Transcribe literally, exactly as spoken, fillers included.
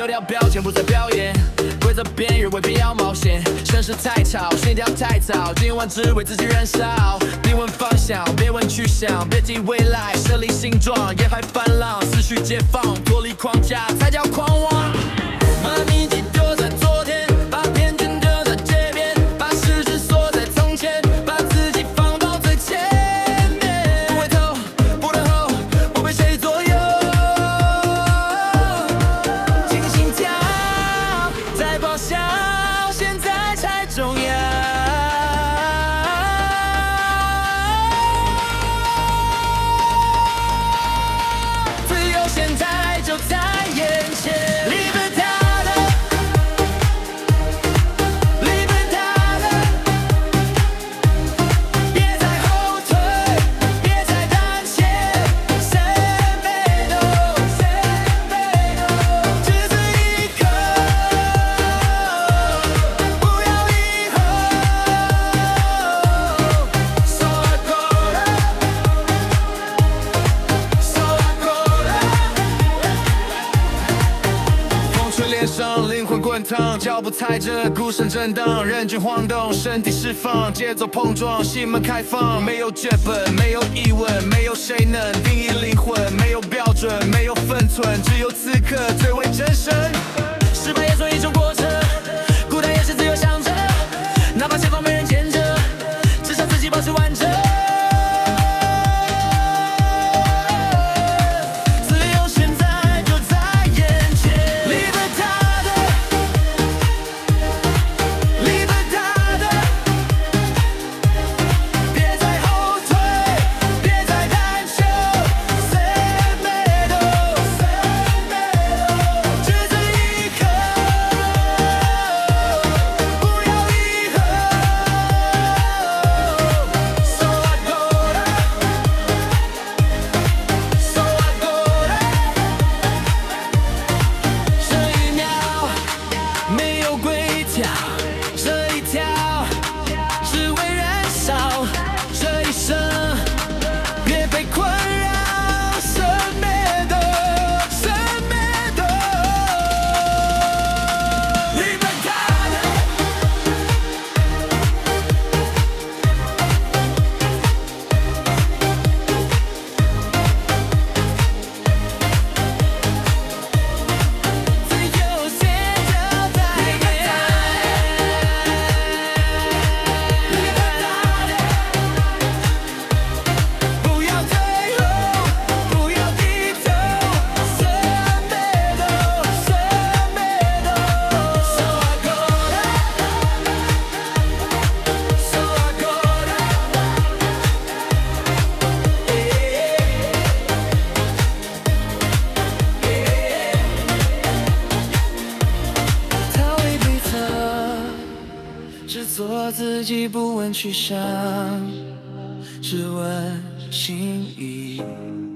条标签不再表演，规则边缘未必要冒险。声势太吵，心跳太早，今晚只为自己燃烧。别问方向，别问去向，别提未来，设立形状，野海泛浪，思绪解放，脱离框架才叫狂妄。把秘籍丢在昨天，把偏见丢在街边，把事实锁在从前，把自己放到最前面。不回头，不等候，不被谁左右。听心跳，在咆哮，现在才重要。自由现在就在眼前。灵魂滚烫，脚步踩着鼓声震荡，人群晃动，身体释放，节奏碰撞，心门开放。没有剧本，没有疑问，没有谁能定义灵魂，没有标准，没有分寸，只有此刻最为真实。失败也算一种过程，孤单也是自由象征，哪怕前方没人见证，至少自己保持完整。这一条只为燃烧，这一生别被困扰，生灭的，生灭的。Libertad， 自由现就在眼前。只做自己，不问去向，只问心意。